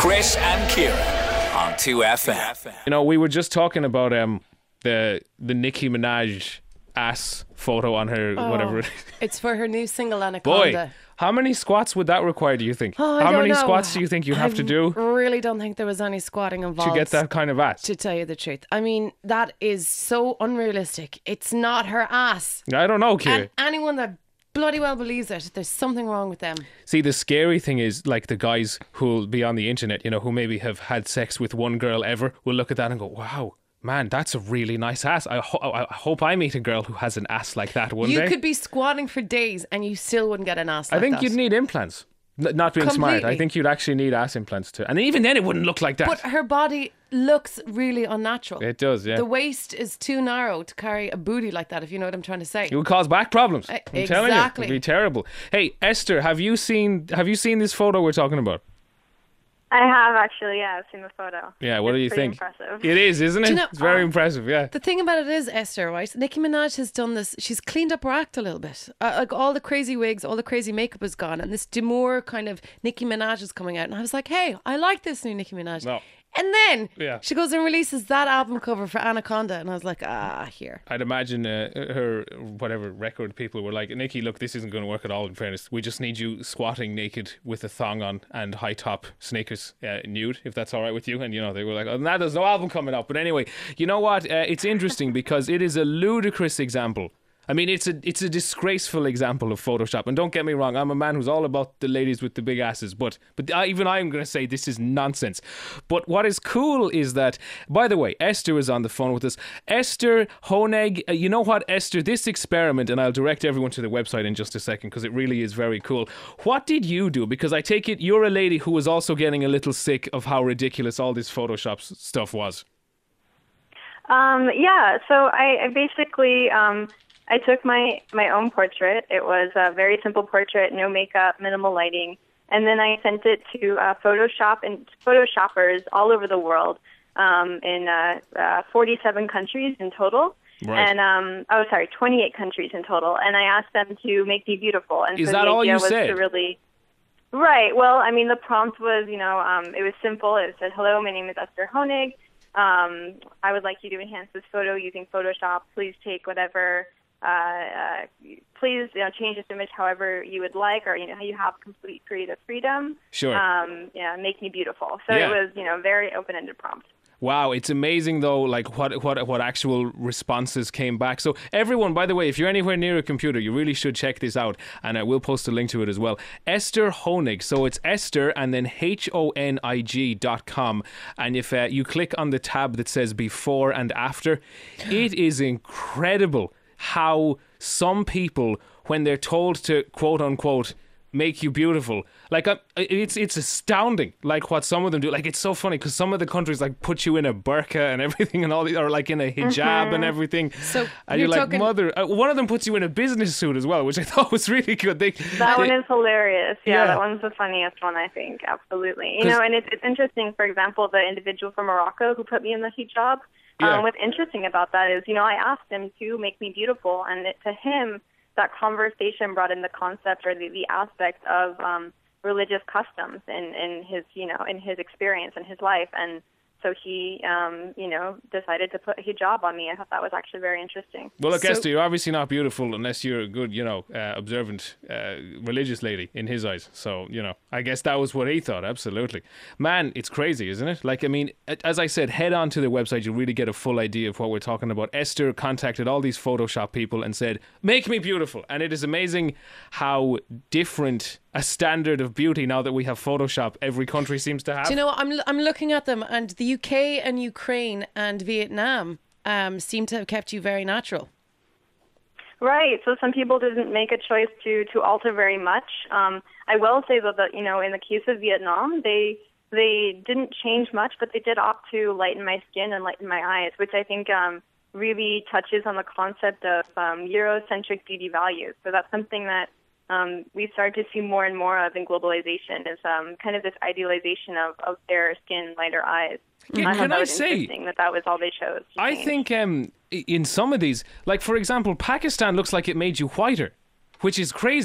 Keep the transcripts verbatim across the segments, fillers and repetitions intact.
Chris and Kieran on two F M. You know, we were just talking about um the the Nicki Minaj ass photo on her, Oh, whatever it is. It's for her new single Anaconda. Boy, how many squats would that require, do you think? Oh, I how don't many know. squats do you think you'd have I to do really don't think there was any squatting involved to get that kind of ass? to tell you the truth. I mean, that is so unrealistic. It's not her ass. I don't know, Kira. And anyone that bloody well believes it, there's something wrong with them. See, the scary thing is, like, the guys who'll be on the internet, you know, who maybe have had sex with one girl ever, will look at that and go, wow, man, that's a really nice ass. I, ho- I hope I meet a girl who has an ass like that one you day. could be squatting for days and you still wouldn't get an ass like I think that. you'd need implants. N- not being smart. I Completely. think you'd actually need ass implants too. And even then it wouldn't look like that. But her body looks really unnatural. It does, yeah. The waist is too narrow to carry a booty like that, if you know what I'm trying to say. It would cause back problems. Uh, I'm telling you, exactly. it'd be terrible. Hey, Esther, have you seen have you seen this photo we're talking about? I have actually, yeah, I've seen the photo. Yeah, what It's do you pretty think? Impressive. It is, isn't it? Do you know- it's very uh, impressive, yeah. The thing about it is, Esther, right? Nicki Minaj has done this. She's cleaned up her act a little bit. Uh, like all the crazy wigs, all the crazy makeup is gone, and this demure kind of Nicki Minaj is coming out. And I was like, hey, I like this new Nicki Minaj. No. And then Yeah. she goes and releases that album cover for Anaconda, and I was like, ah, here. I'd imagine uh, her, whatever, record people were like, Nikki, look, this isn't going to work at all, in fairness. We just need you squatting naked with a thong on and high top sneakers uh, nude, if that's all right with you. And, you know, they were like, oh, nah, there's no album coming out. But anyway, you know what? Uh, it's interesting because it is a ludicrous example. I mean, it's a it's a disgraceful example of Photoshop. And don't get me wrong, I'm a man who's all about the ladies with the big asses. But but I, even I'm going to say this is nonsense. But what is cool is that, by the way, Esther is on the phone with us. Esther Honeg, uh, you know what, Esther, this experiment, and I'll direct everyone to the website in just a second because it really is very cool. What did you do? Because I take it you're a lady who was also getting a little sick of how ridiculous all this Photoshop s- stuff was. Um, yeah, so I, I basically um, I took my my own portrait. It was a very simple portrait, no makeup, minimal lighting, and then I sent it to uh, Photoshop and Photoshoppers all over the world um, in uh, uh, forty-seven countries in total. Right. And um, oh, sorry, twenty-eight countries in total. And I asked them to make me beautiful. And Is so that the all idea you was said? To really, right. Well, I mean, the prompt was, you know, um, it was simple. It said, "Hello, my name is Esther Honig. Um, I would like you to enhance this photo using Photoshop. Please take whatever, uh, uh, please you know, change this image however you would like, or you know, you have complete creative freedom. Sure. Um, yeah, make me beautiful." So Yeah. it was, you know, very open-ended prompt. Wow, it's amazing though, like what what what actual responses came back. So everyone, by the way, if you're anywhere near a computer, you really should check this out, and I will post a link to it as well. Esther Honig, so it's Esther and then H O N I G dot com, and if uh, you click on the tab that says before and after, it is incredible how some people, when they're told to quote unquote make you beautiful, like uh, it's it's astounding, like what some of them do. Like it's so funny because some of the countries like put you in a burqa and everything and all the, or like in a hijab and everything. So and you're you're like, talking- mother. Uh, one of them puts you in a business suit as well, which I thought was really good. They, That they- one is hilarious. Yeah, Yeah. that one's the funniest one, I think. Absolutely. You 'Cause- know, and it's, it's interesting, for example, the individual from Morocco who put me in the hijab. Yeah. Um, what's interesting about that is, you know, I asked him to make me beautiful, and it, to him, that conversation brought in the concept or the, the aspect of um, religious customs in, in his, you know, in his experience in his life. And so he, um, you know, decided to put a hijab on me. I thought that was actually very interesting. Well, look, So- Esther, you're obviously not beautiful unless you're a good, you know, uh, observant, uh, religious lady in his eyes. So, you know, I guess that was what he thought. Absolutely. Man, it's crazy, isn't it? Like, I mean, as I said, head on to the website. You'll really get a full idea of what we're talking about. Esther contacted all these Photoshop people and said, make me beautiful. And it is amazing how different a standard of beauty now that we have Photoshop every country seems to have. Do you know what? I'm, I'm looking at them, and the U K and Ukraine and Vietnam um, seem to have kept you very natural. Right. So some people didn't make a choice to to alter very much. Um, I will say though that, you know, in the case of Vietnam, they they didn't change much, but they did opt to lighten my skin and lighten my eyes, which I think um, really touches on the concept of um, Eurocentric beauty values. So that's something that um, we start to see more and more of in globalization, is um, kind of this idealization of, of fairer skin, lighter eyes. Can- I thought can that I was say- interesting that that was all they chose. to I change. think um, i- in some of these, like for example, Pakistan looks like it made you whiter, which is crazy.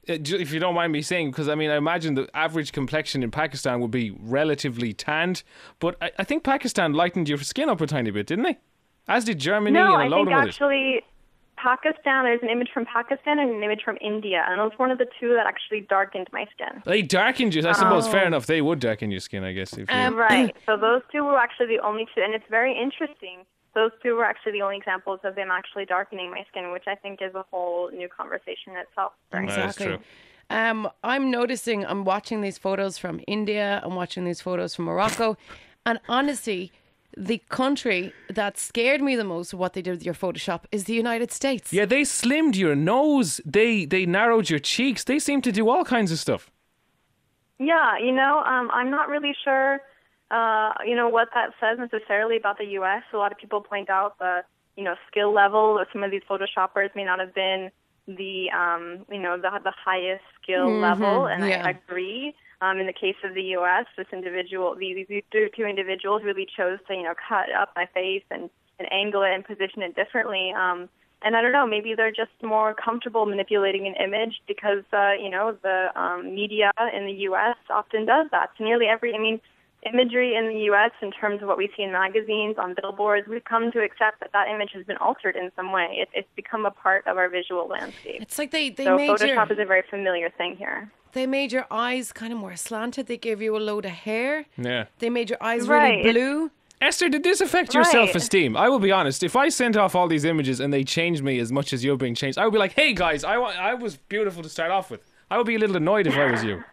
uh, ju- if you don't mind me saying, because I mean, I imagine the average complexion in Pakistan would be relatively tanned, but I, I think Pakistan lightened your skin up a tiny bit, didn't they? As did Germany No, and a I load think of others. actually Pakistan, there's an image from Pakistan and an image from India, and it was one of the two that actually darkened my skin. They darkened you. I suppose fair enough. They would darken your skin, I guess. If you... Um, Right. So those two were actually the only two, and it's very interesting. Those two were actually the only examples of them actually darkening my skin, which I think is a whole new conversation in itself. Very That is true. Um, I'm noticing, I'm watching these photos from India, I'm watching these photos from Morocco, and honestly, the country that scared me the most of what they did with your Photoshop is the United States. Yeah, they slimmed your nose. They they narrowed your cheeks. They seem to do all kinds of stuff. Yeah, you know, um, I'm not really sure, uh, you know, what that says necessarily about the U S. A lot of people point out the, you know, skill level of some of these Photoshoppers may not have been the, um, you know, the the highest skill level, and yeah. I agree. Um, in the case of the U S, this individual, these, these two two individuals really chose to, you know, cut up my face and, and angle it and position it differently. Um, and I don't know, maybe they're just more comfortable manipulating an image because, uh, you know, the um, media in the U S often does that. So nearly every, I mean, imagery in the U S in terms of what we see in magazines, on billboards, we've come to accept that that image has been altered in some way. It, it's become a part of our visual landscape. It's like they, they So made Photoshop your, is a very familiar thing here. they made your eyes kind of more slanted. They gave you a load of hair. Yeah. They made your eyes Right. really blue. Esther, did this affect your Right. self-esteem? I will be honest. If I sent off all these images and they changed me as much as you're being changed, I would be like, hey, guys, I, wa- I was beautiful to start off with. I would be a little annoyed if I was you.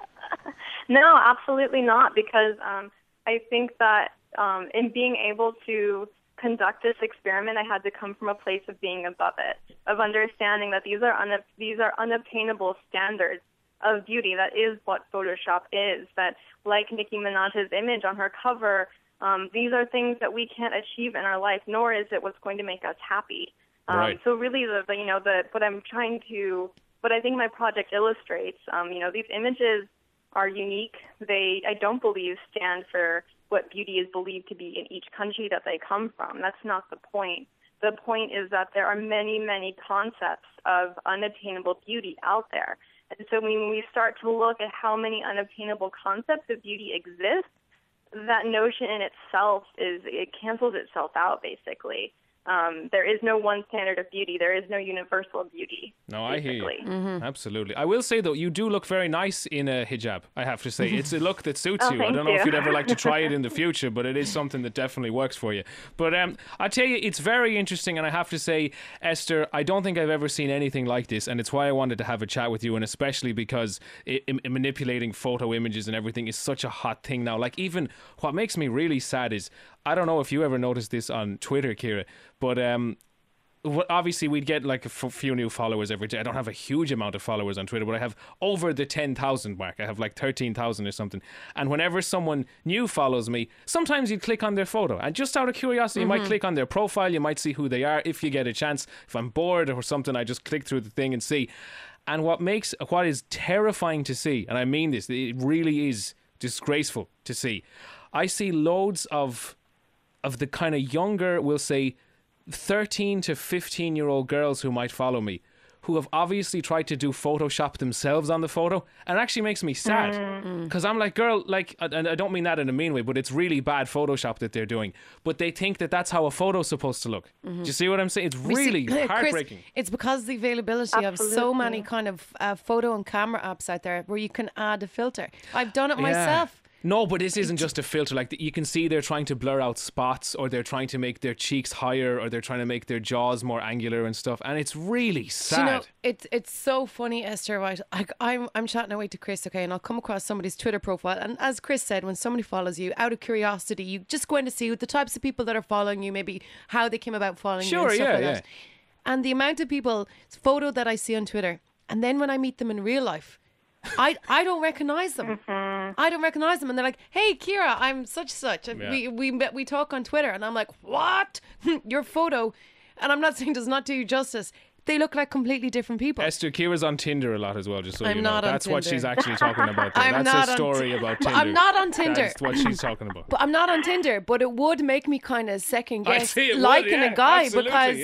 No, absolutely not, because um, I think that um, in being able to conduct this experiment, I had to come from a place of being above it, of understanding that these are un- these are unobtainable standards of beauty. That is what Photoshop is. That, like Nicki Minaj's image on her cover, um, these are things that we can't achieve in our life, nor is it what's going to make us happy. Um, Right. So really, the, the you know the what I'm trying to, what I think my project illustrates, um, you know, these images are unique. They, I don't believe, stand for what beauty is believed to be in each country that they come from. That's not the point. The point is that there are many, many concepts of unattainable beauty out there. And so when we start to look at how many unobtainable concepts of beauty exist, that notion in itself is, it cancels itself out, basically. Um, there is no one standard of beauty. There is no universal beauty. No, I hear you. basically. Absolutely. I will say, though, you do look very nice in a hijab, I have to say. It's a look that suits Oh, you. I thank don't know if you. you'd ever like to try it in the future, but it is something that definitely works for you. But um, I tell you, it's very interesting, and I have to say, Esther, I don't think I've ever seen anything like this, and it's why I wanted to have a chat with you, and especially because it, it, manipulating photo images and everything is such a hot thing now. Like, even what makes me really sad is, I don't know if you ever noticed this on Twitter, Kira, but um, wh- obviously we'd get like a f- few new followers every day. I don't have a huge amount of followers on Twitter, but I have over the ten thousand mark. I have like thirteen thousand or something. And whenever someone new follows me, sometimes you'd click on their photo. And just out of curiosity, you might click on their profile. You might see who they are if you get a chance. If I'm bored or something, I just click through the thing and see. And what makes, what is terrifying to see, and I mean this, it really is disgraceful to see. I see loads of of the kind of younger, we'll say, thirteen to fifteen year old girls who might follow me, who have obviously tried to do Photoshop themselves on the photo, and it actually makes me sad because I'm like, girl, like, and I don't mean that in a mean way, but it's really bad Photoshop that they're doing, but they think that that's how a photo's supposed to look. Do you see what I'm saying? It's We see- really Chris, heartbreaking. it's because of the availability of so Absolutely. many kind of uh, photo and camera apps out there where you can add a filter. I've done it myself. No, but this isn't just a filter. Like, you can see they're trying to blur out spots, or they're trying to make their cheeks higher, or they're trying to make their jaws more angular and stuff. And it's really sad. Do you know, it's it's so funny, Esther. Right, I, I'm I'm chatting away to Chris, okay, and I'll come across somebody's Twitter profile, and as Chris said, when somebody follows you out of curiosity, you just go in to see who the types of people that are following you, maybe how they came about following you, Sure, and stuff yeah, like yeah. that. And the amount of people photo that I see on Twitter, and then when I meet them in real life, I I don't recognize them. I don't recognize them, and they're like, "Hey, Kira, I'm such such." Yeah. We we met- we talk on Twitter, and I'm like, "What? Your photo?" And I'm not saying does not do you justice. They look like completely different people. Esther, Kira's on Tinder a lot as well, just so I'm you know. not on That's what Tinder. she's actually talking about there. I'm That's not a on story Ti- about But Tinder. I'm not on Tinder. That's what she's talking about. But I'm not on Tinder. But it would make me kind of second I guess see it would, liking yeah, a guy absolutely, because yeah.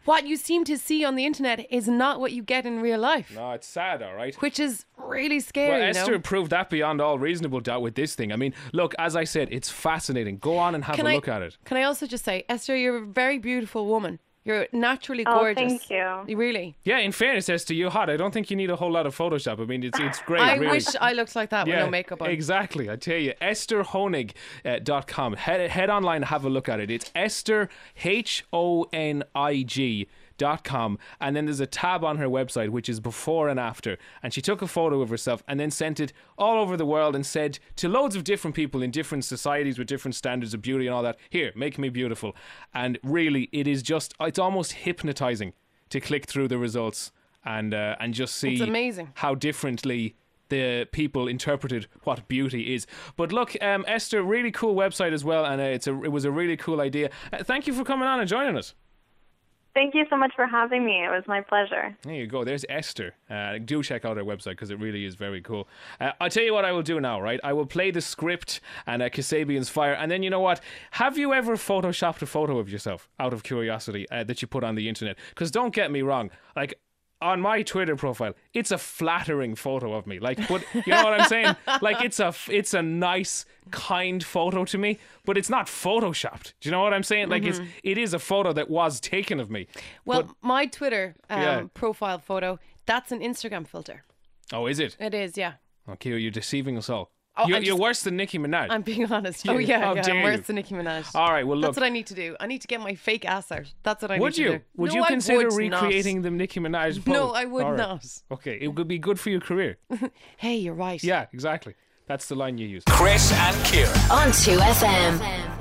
what you seem to see on the internet is not what you get in real life. No, it's sad, all right. Which is really scary. Well, you know? Esther proved that beyond all reasonable doubt with this thing. I mean, look, as I said, it's fascinating. Go on and have Can a I- look at it. Can I also just say, Esther, you're a very beautiful woman. You're naturally Oh, gorgeous. thank you. Really. Yeah, in fairness, Esther, you're hot. I don't think you need a whole lot of Photoshop. I mean, it's it's great. I really. wish I looked like that with no makeup on. Exactly. I tell you, esther honig dot com. Head, head online and have a look at it. It's Esther, H O N I G. Dot com, and then there's a tab on her website which is before and after, and she took a photo of herself and then sent it all over the world and said to loads of different people in different societies with different standards of beauty and all that, here, make me beautiful. And really, it is just, it's almost hypnotizing to click through the results and uh, and just see It's amazing. how differently the people interpreted what beauty is. But look, um, Esther, really cool website as well, and uh, it's a, it was a really cool idea. Uh, thank you for coming on and joining us. Thank you so much for having me. It was my pleasure. There you go. There's Esther. Uh, do check out her website because it really is very cool. Uh, I'll tell you what I will do now, right? I will play the script and uh, Kasabian's Fire. And then, you know what? Have you ever photoshopped a photo of yourself out of curiosity uh, that you put on the internet? Because don't get me wrong. Like, on my Twitter profile, it's a flattering photo of me. Like, but you know what I'm saying? Like, it's a it's a nice, kind photo to me, but it's not photoshopped. Do you know what I'm saying? Like, Mm-hmm. it's it is a photo that was taken of me. Well, But- my Twitter um, Yeah. profile photo, that's an Instagram filter. oh, is it? It is, yeah. Okay, you're deceiving us all. Oh, you're, I'm you're just- worse than Nicki Minaj. I'm being honest. Yeah, Oh, yeah, how yeah. dare I'm worse you. than Nicki Minaj. All right, well, look. That's what I need to do. I need to get my fake ass out. That's what I Would need to you? do. Would No, you I consider would not. recreating the Nicki Minaj pose? No, I would All right. not. Okay, it would be good for your career. Hey, you're right. Yeah, exactly. That's the line you use. Chris and Kira. On two F M.